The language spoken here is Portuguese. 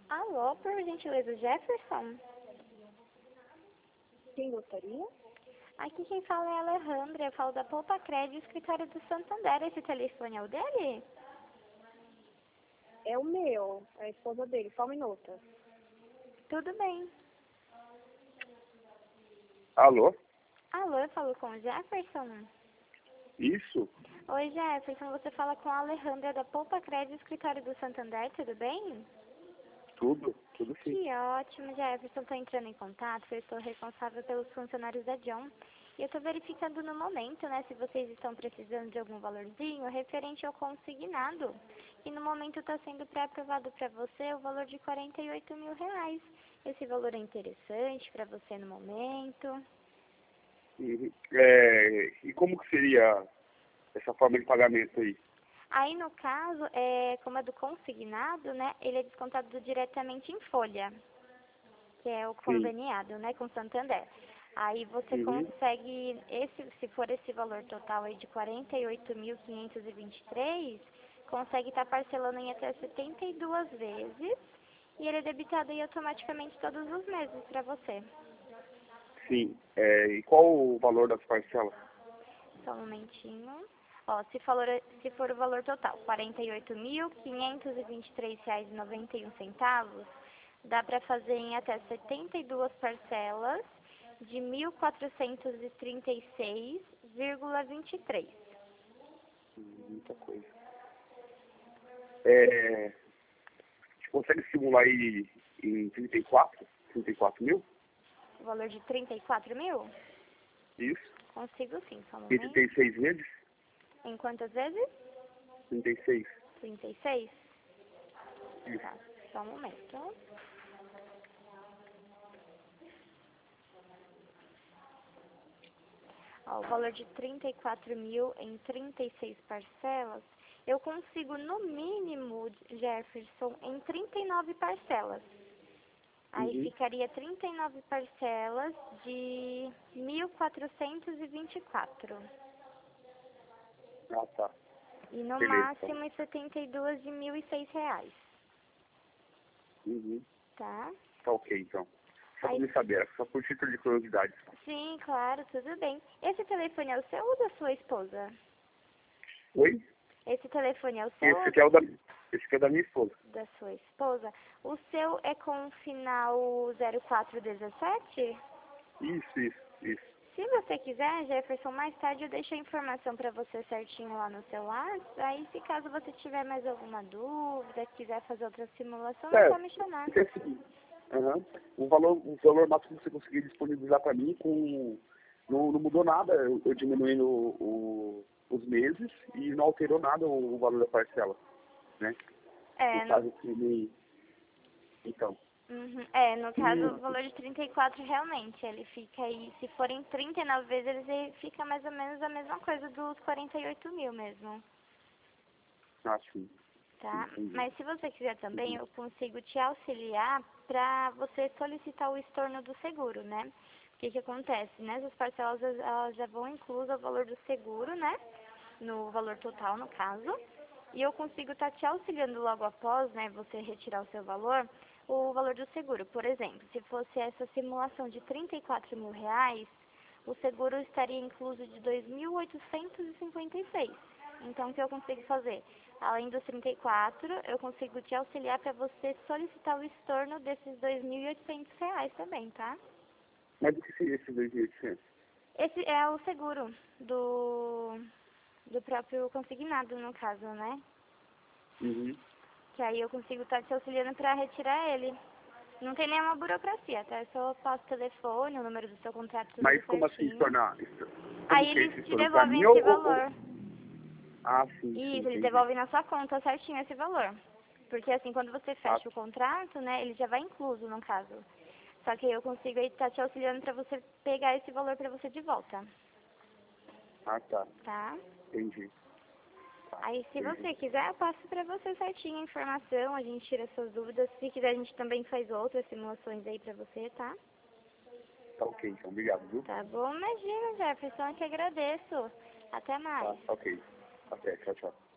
Alô, por gentileza, Jefferson? Quem gostaria? Aqui quem fala é a Alejandra, eu falo da Poupa Crédito, escritório do Santander. Esse telefone é o dele? É o meu, é a esposa dele, só um minuto. Tudo bem. Alô? Alô, eu falo com o Jefferson? Isso? Oi, Jefferson, você fala com a Alejandra da Poupa Crédito, escritório do Santander, tudo bem? Tudo sim. Que ótimo, Jefferson. Estou entrando em contato, eu estou responsável pelos funcionários da John. E eu estou verificando no momento, né, se vocês estão precisando de algum valorzinho referente ao consignado. E no momento está sendo pré-aprovado para você o valor de R$ 48.000. Esse valor é interessante para você no momento? E como que seria essa forma de pagamento aí? Aí, no caso, como é do consignado, né, ele é descontado diretamente em folha, que é o conveniado, né, com Santander. Aí você consegue, se for esse valor total aí de 48.523, consegue estar parcelando em até 72 vezes, e ele é debitado aí automaticamente todos os meses para você. Sim. E qual o valor das parcelas? Só um momentinho. Ó, se for o valor total, R$ 48.523,91, dá para fazer em até 72 parcelas de R$ 1.436,23. Muita coisa. A gente consegue simular aí em 34 mil? O valor de 34 mil? Isso. Consigo sim, só um E momento. 36 vezes? Em quantas vezes? 36. 36? Isso. Tá, só um momento. Ó, o valor de 34 mil em 36 parcelas, eu consigo no mínimo, Jefferson, em 39 parcelas. Aí ficaria 39 parcelas de 1.424. Ah, tá. E no Beleza, máximo em 72 de R$ 1.006. Tá? Tá ok, então. Só pra Aí, me saber, só por título de curiosidade. sim, claro, tudo bem. Esse telefone é o seu ou da sua esposa? Oi? Esse telefone é o seu Esse aqui é da minha esposa. da sua esposa? O seu é com o final 0417? Isso. Se você quiser, Jefferson, mais tarde eu deixo a informação para você certinho lá no seu WhatsApp. Aí, se caso você tiver mais alguma dúvida, quiser fazer outra simulação, é só me chamar. É o seguinte, o valor máximo que você conseguir disponibilizar para mim, não mudou nada, eu diminuindo os meses e não alterou nada o valor da parcela, né? No caso, então. No caso, o valor de 34 realmente, ele fica aí, se forem 39 vezes, ele fica mais ou menos a mesma coisa dos 48 mil mesmo. Sim. Tá? Entendi. Mas se você quiser também, eu consigo te auxiliar para você solicitar o estorno do seguro, né? O que acontece? Nessas parcelas, elas já vão inclusas o valor do seguro, né? No valor total, no caso. E eu consigo estar te auxiliando logo após, né, você retirar o seu valor, o valor do seguro. Por exemplo, se fosse essa simulação de R$ 34 mil, o seguro estaria incluso de 2.856. Então, o que eu consigo fazer? Além dos 34, eu consigo te auxiliar para você solicitar o estorno desses R$ 2.800 também, tá? Mas o que seria esse 2.800? Esse é o seguro do próprio consignado, no caso, né? Que aí eu consigo estar te auxiliando para retirar ele. Não tem nenhuma burocracia, tá? Eu só passo o telefone, o número do seu contrato, tudo Mas como certinho. assim estornar? Aí Como que é esse eles te estorno? Pra devolvem mim esse valor. Sim, Isso, eles entendi. devolvem na sua conta certinho esse valor. Porque assim, quando você fecha o contrato, né, ele já vai incluso, no caso. Só que eu consigo aí estar te auxiliando para você pegar esse valor para você de volta. Tá. Tá? Entendi. Aí, se você quiser, eu passo para você certinho a informação, a gente tira suas dúvidas. Se quiser, a gente também faz outras simulações aí para você, tá? Tá ok, então. Obrigado, viu? Tá bom? Imagina, Jefferson, eu que agradeço. Até mais. Tá ok. Até, tchau.